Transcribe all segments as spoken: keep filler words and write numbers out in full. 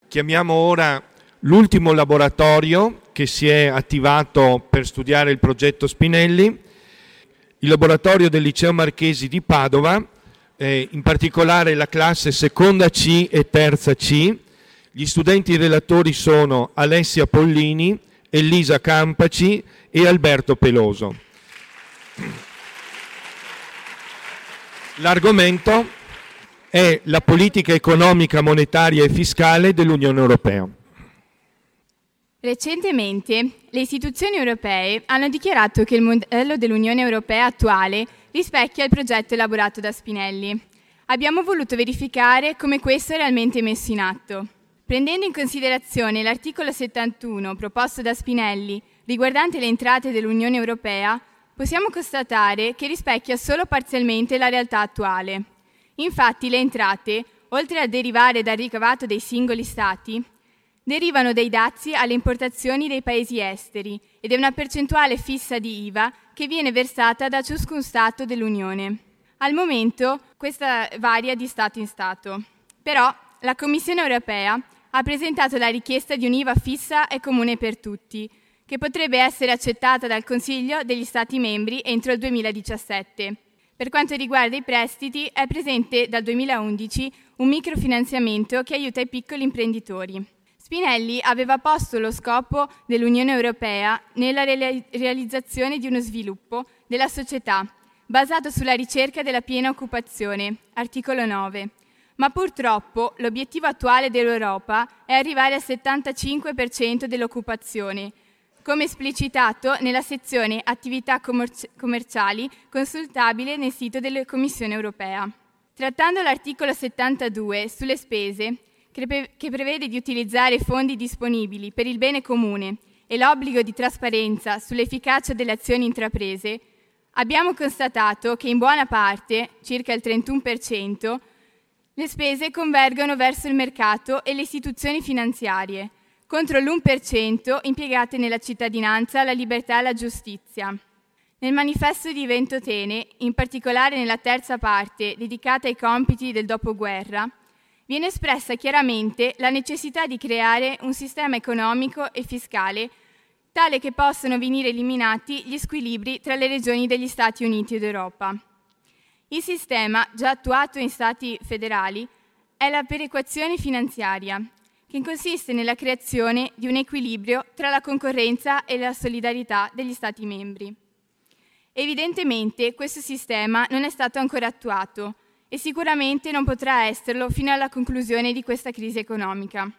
Chiamiamo ora l'ultimo laboratorio che si è attivato per studiare il progetto Spinelli, il laboratorio del Liceo Marchesi di Padova, eh, in particolare la classe seconda C e terza C. Gli studenti relatori sono Alessia Pollini, Elisa Campaci e Alberto Peloso. L'argomento è la politica economica, monetaria e fiscale dell'Unione Europea. Recentemente le istituzioni europee hanno dichiarato che il modello dell'Unione Europea attuale rispecchia il progetto elaborato da Spinelli. Abbiamo voluto verificare come questo è realmente messo in atto. Prendendo in considerazione l'articolo settantuno proposto da Spinelli riguardante le entrate dell'Unione Europea, possiamo constatare che rispecchia solo parzialmente la realtà attuale. Infatti le entrate, oltre a derivare dal ricavato dei singoli Stati, derivano dai dazi alle importazioni dei paesi esteri ed è una percentuale fissa di I V A che viene versata da ciascun Stato dell'Unione. Al momento questa varia di Stato in Stato, però la Commissione europea ha presentato la richiesta di un'I V A fissa e comune per tutti, che potrebbe essere accettata dal Consiglio degli Stati membri entro il duemiladiciassette. Per quanto riguarda i prestiti, è presente dal duemilaundici un microfinanziamento che aiuta i piccoli imprenditori. Spinelli aveva posto lo scopo dell'Unione Europea nella re- realizzazione di uno sviluppo della società basato sulla ricerca della piena occupazione, articolo nove. Ma purtroppo l'obiettivo attuale dell'Europa è arrivare al settantacinque per cento dell'occupazione, come esplicitato nella sezione attività commerci- commerciali consultabile nel sito della Commissione europea. Trattando l'articolo settantadue sulle spese, che, pre- che prevede di utilizzare fondi disponibili per il bene comune e l'obbligo di trasparenza sull'efficacia delle azioni intraprese, abbiamo constatato che in buona parte, circa il trentuno per cento, le spese convergono verso il mercato e le istituzioni finanziarie, contro l'uno per cento impiegate nella cittadinanza, la libertà e la giustizia. Nel manifesto di Ventotene, in particolare nella terza parte dedicata ai compiti del dopoguerra, viene espressa chiaramente la necessità di creare un sistema economico e fiscale tale che possano venire eliminati gli squilibri tra le regioni degli Stati Uniti d'Europa. Il sistema, già attuato in Stati federali, è la perequazione finanziaria, che consiste nella creazione di un equilibrio tra la concorrenza e la solidarietà degli Stati membri. Evidentemente questo sistema non è stato ancora attuato e sicuramente non potrà esserlo fino alla conclusione di questa crisi economica.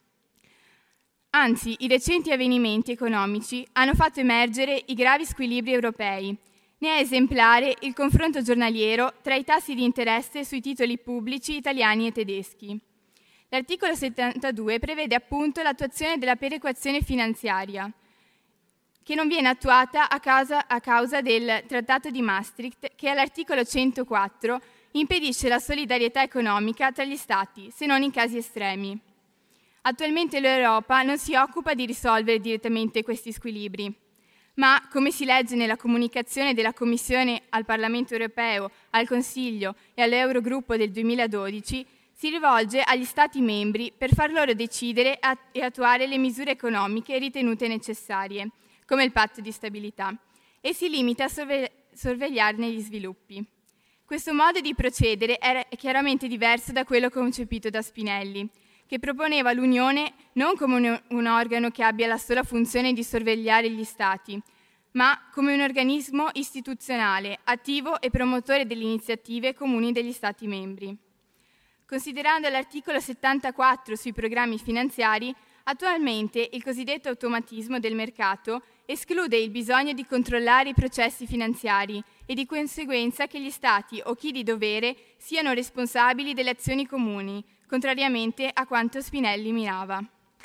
Anzi, i recenti avvenimenti economici hanno fatto emergere i gravi squilibri europei. Ne è esemplare il confronto giornaliero tra i tassi di interesse sui titoli pubblici italiani e tedeschi. L'articolo settantadue prevede appunto l'attuazione della perequazione finanziaria, che non viene attuata a causa, a causa del Trattato di Maastricht, che all'articolo centoquattro impedisce la solidarietà economica tra gli Stati, se non in casi estremi. Attualmente l'Europa non si occupa di risolvere direttamente questi squilibri, ma, come si legge nella comunicazione della Commissione al Parlamento europeo, al Consiglio e all'Eurogruppo del duemiladodici, si rivolge agli Stati membri per far loro decidere e attuare le misure economiche ritenute necessarie, come il patto di stabilità, e si limita a sorve- sorvegliarne gli sviluppi. Questo modo di procedere è chiaramente diverso da quello concepito da Spinelli, che proponeva l'Unione non come un, un organo che abbia la sola funzione di sorvegliare gli Stati, ma come un organismo istituzionale, attivo e promotore delle iniziative comuni degli Stati membri. Considerando l'articolo settantaquattro sui programmi finanziari, attualmente il cosiddetto automatismo del mercato esclude il bisogno di controllare i processi finanziari e di conseguenza che gli Stati o chi di dovere siano responsabili delle azioni comuni, contrariamente a quanto Spinelli mirava.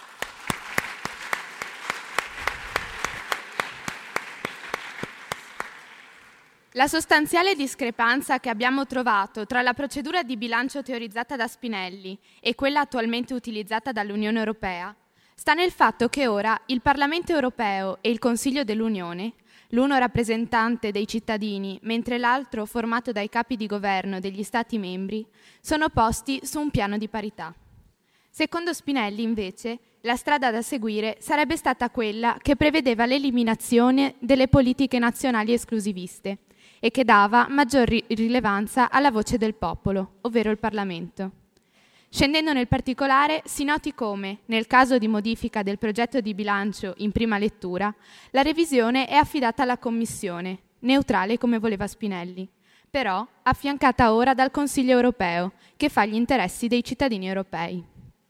La sostanziale discrepanza che abbiamo trovato tra la procedura di bilancio teorizzata da Spinelli e quella attualmente utilizzata dall'Unione Europea sta nel fatto che ora il Parlamento Europeo e il Consiglio dell'Unione, l'uno rappresentante dei cittadini mentre l'altro formato dai capi di governo degli Stati membri, sono posti su un piano di parità. Secondo Spinelli, invece, la strada da seguire sarebbe stata quella che prevedeva l'eliminazione delle politiche nazionali esclusiviste e che dava maggior ri- rilevanza alla voce del popolo, ovvero il Parlamento. Scendendo nel particolare, si noti come, nel caso di modifica del progetto di bilancio in prima lettura, la revisione è affidata alla Commissione, neutrale come voleva Spinelli, però affiancata ora dal Consiglio europeo, che fa gli interessi dei cittadini europei.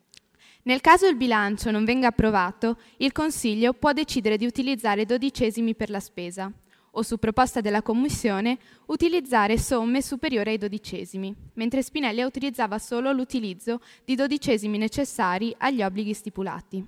Nel caso il bilancio non venga approvato, il Consiglio può decidere di utilizzare dodicesimi per la spesa, o su proposta della Commissione utilizzare somme superiori ai dodicesimi, mentre Spinelli utilizzava solo l'utilizzo di dodicesimi necessari agli obblighi stipulati.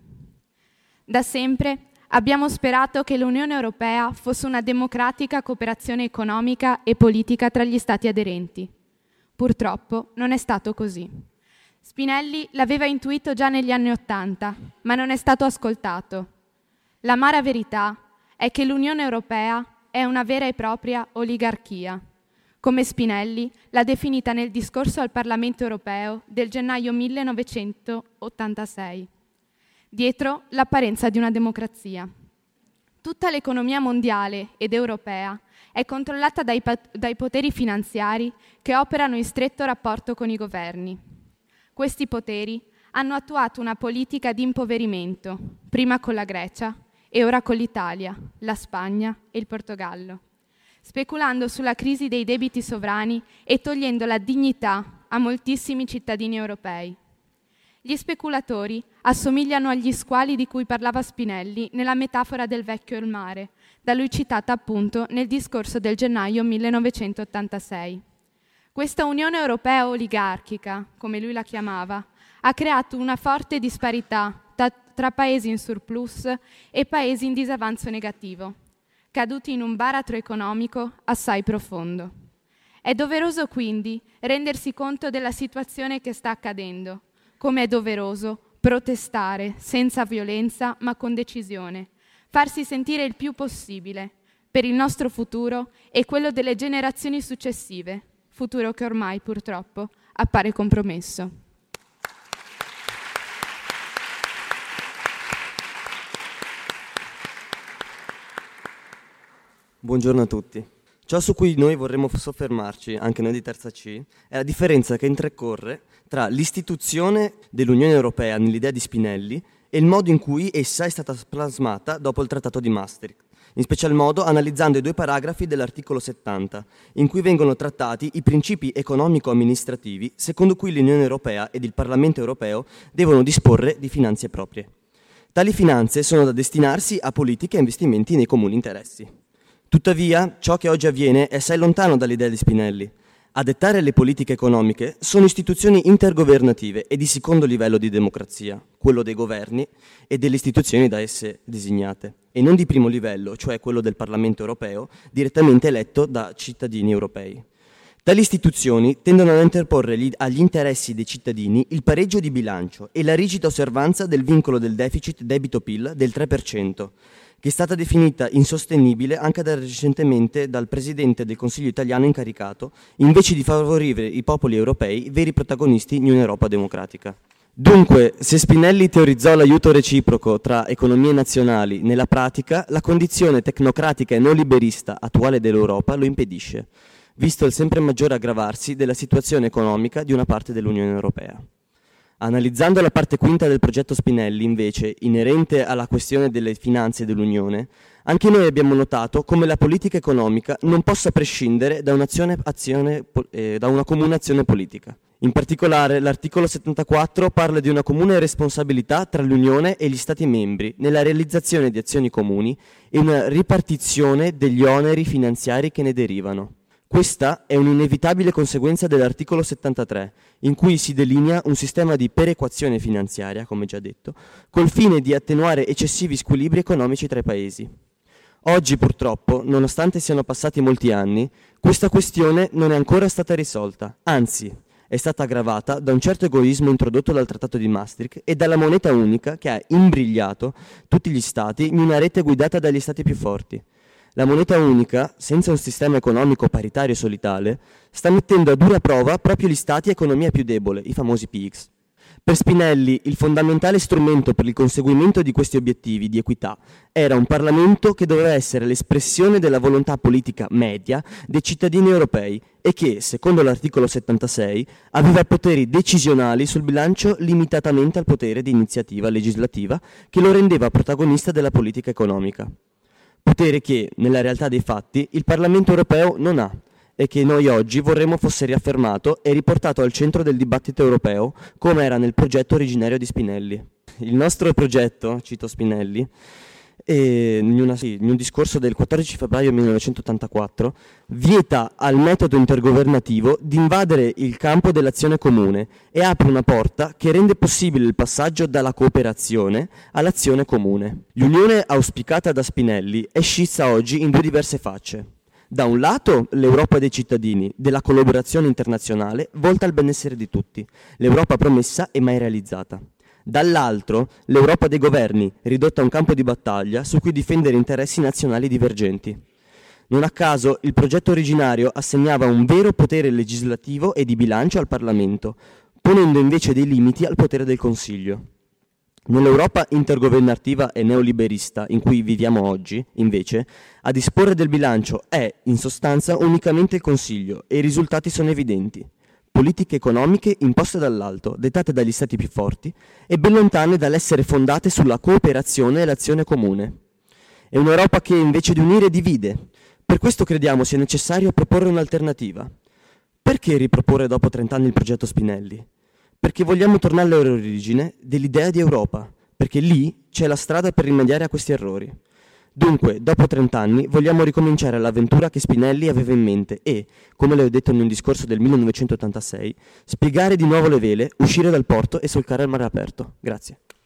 Da sempre abbiamo sperato che l'Unione Europea fosse una democratica cooperazione economica e politica tra gli Stati aderenti. Purtroppo non è stato così. Spinelli l'aveva intuito già negli anni Ottanta, ma non è stato ascoltato. L'amara verità è che l'Unione Europea è una vera e propria oligarchia, come Spinelli l'ha definita nel discorso al Parlamento Europeo del gennaio millenovecentottantasei, dietro l'apparenza di una democrazia. Tutta l'economia mondiale ed europea è controllata dai, dai poteri finanziari che operano in stretto rapporto con i governi. Questi poteri hanno attuato una politica di impoverimento, prima con la Grecia e ora con l'Italia, la Spagna e il Portogallo, speculando sulla crisi dei debiti sovrani e togliendo la dignità a moltissimi cittadini europei. Gli speculatori assomigliano agli squali di cui parlava Spinelli nella metafora del vecchio e il mare, da lui citata appunto nel discorso del gennaio millenovecentottantasei. Questa Unione Europea oligarchica, come lui la chiamava, ha creato una forte disparità tra, tra paesi in surplus e paesi in disavanzo negativo, caduti in un baratro economico assai profondo. È doveroso quindi rendersi conto della situazione che sta accadendo, come è doveroso protestare senza violenza ma con decisione, farsi sentire il più possibile per il nostro futuro e quello delle generazioni successive, futuro che ormai purtroppo appare compromesso. Buongiorno a tutti. Ciò su cui noi vorremmo soffermarci, anche noi di Terza C, è la differenza che intercorre tra l'istituzione dell'Unione Europea nell'idea di Spinelli e il modo in cui essa è stata plasmata dopo il Trattato di Maastricht, in special modo analizzando i due paragrafi dell'articolo settanta, in cui vengono trattati i principi economico-amministrativi secondo cui l'Unione Europea ed il Parlamento Europeo devono disporre di finanze proprie. Tali finanze sono da destinarsi a politiche e investimenti nei comuni interessi. Tuttavia, ciò che oggi avviene è assai lontano dall'idea di Spinelli. A dettare le politiche economiche sono istituzioni intergovernative e di secondo livello di democrazia, quello dei governi e delle istituzioni da esse designate, e non di primo livello, cioè quello del Parlamento europeo, direttamente eletto da cittadini europei. Tali istituzioni tendono a interporre gli, agli interessi dei cittadini il pareggio di bilancio e la rigida osservanza del vincolo del deficit debito-P I L del tre per cento, che è stata definita insostenibile anche da recentemente dal Presidente del Consiglio italiano incaricato, invece di favorire i popoli europei, veri protagonisti di un'Europa democratica. Dunque, se Spinelli teorizzò l'aiuto reciproco tra economie nazionali, nella pratica la condizione tecnocratica e neoliberista attuale dell'Europa lo impedisce, visto il sempre maggiore aggravarsi della situazione economica di una parte dell'Unione Europea. Analizzando la parte quinta del progetto Spinelli, invece, inerente alla questione delle finanze dell'Unione, anche noi abbiamo notato come la politica economica non possa prescindere da, un'azione, azione, eh, da una comune azione politica. In particolare, l'articolo settantaquattro parla di una comune responsabilità tra l'Unione e gli Stati membri nella realizzazione di azioni comuni e una ripartizione degli oneri finanziari che ne derivano. Questa è un'inevitabile conseguenza dell'articolo settantatré, in cui si delinea un sistema di perequazione finanziaria, come già detto, col fine di attenuare eccessivi squilibri economici tra i paesi. Oggi, purtroppo, nonostante siano passati molti anni, questa questione non è ancora stata risolta, anzi, è stata aggravata da un certo egoismo introdotto dal Trattato di Maastricht e dalla moneta unica che ha imbrigliato tutti gli Stati in una rete guidata dagli Stati più forti. La moneta unica, senza un sistema economico paritario solidale, sta mettendo a dura prova proprio gli Stati a economia più debole, i famosi P I G S. Per Spinelli il fondamentale strumento per il conseguimento di questi obiettivi di equità era un Parlamento che doveva essere l'espressione della volontà politica media dei cittadini europei e che, secondo l'articolo settantasei, aveva poteri decisionali sul bilancio limitatamente al potere di iniziativa legislativa che lo rendeva protagonista della politica economica. Potere che, nella realtà dei fatti, il Parlamento europeo non ha e che noi oggi vorremmo fosse riaffermato e riportato al centro del dibattito europeo, come era nel progetto originario di Spinelli. Il nostro progetto, cito Spinelli, e in, una, sì, in un discorso del quattordici febbraio millenovecentottantaquattro, vieta al metodo intergovernativo di invadere il campo dell'azione comune e apre una porta che rende possibile il passaggio dalla cooperazione all'azione comune. L'unione auspicata da Spinelli è scissa oggi in due diverse facce. Da un lato l'Europa dei cittadini, della collaborazione internazionale volta al benessere di tutti, l'Europa promessa e mai realizzata. Dall'altro l'Europa dei governi, ridotta a un campo di battaglia su cui difendere interessi nazionali divergenti. Non a caso il progetto originario assegnava un vero potere legislativo e di bilancio al Parlamento, ponendo invece dei limiti al potere del Consiglio. Nell'Europa intergovernativa e neoliberista in cui viviamo oggi, invece, a disporre del bilancio è, in sostanza, unicamente il Consiglio e i risultati sono evidenti. Politiche economiche imposte dall'alto, dettate dagli Stati più forti e ben lontane dall'essere fondate sulla cooperazione e l'azione comune. È un'Europa che, invece di unire, divide. Per questo crediamo sia necessario proporre un'alternativa. Perché riproporre dopo trent'anni il progetto Spinelli? Perché vogliamo tornare all'origine dell'idea di Europa, perché lì c'è la strada per rimediare a questi errori. Dunque, dopo trent'anni, vogliamo ricominciare l'avventura che Spinelli aveva in mente e, come le ho detto in un discorso del millenovecentottantasei, spiegare di nuovo le vele, uscire dal porto e solcare il mare aperto. Grazie.